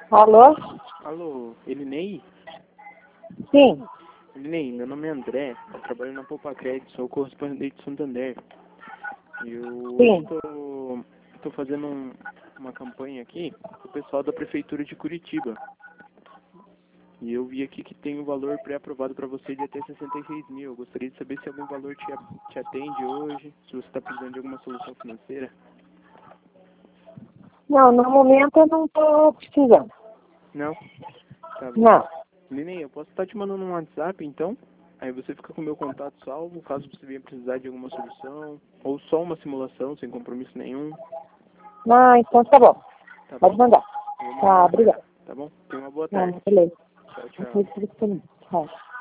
Alô? Alô, Elinei? Sim. Elinei, meu nome é André, eu trabalho na Poupa Crédito, sou correspondente de Santander. Eu Sim. estou fazendo uma campanha aqui com o pessoal da Prefeitura de Curitiba. E eu vi aqui que tem um valor pré-aprovado para você de até 66 mil. Eu gostaria de saber se algum valor te atende hoje, se você está precisando de alguma solução financeira. Não, no momento eu não estou precisando. Não? Tá bom. Não. Elinei, eu posso estar te mandando um WhatsApp então? Aí você fica com o meu contato salvo, caso você venha precisar de alguma solução, ou só uma simulação, sem compromisso nenhum. Ah, então tá bom. Tá Pode bom? mandar. Eu vou mandar Tá, agora. obrigada. Tá bom? Tenha uma boa Não, tarde. beleza. Tchau, Não tchau. foi isso que eu disse. Tchau.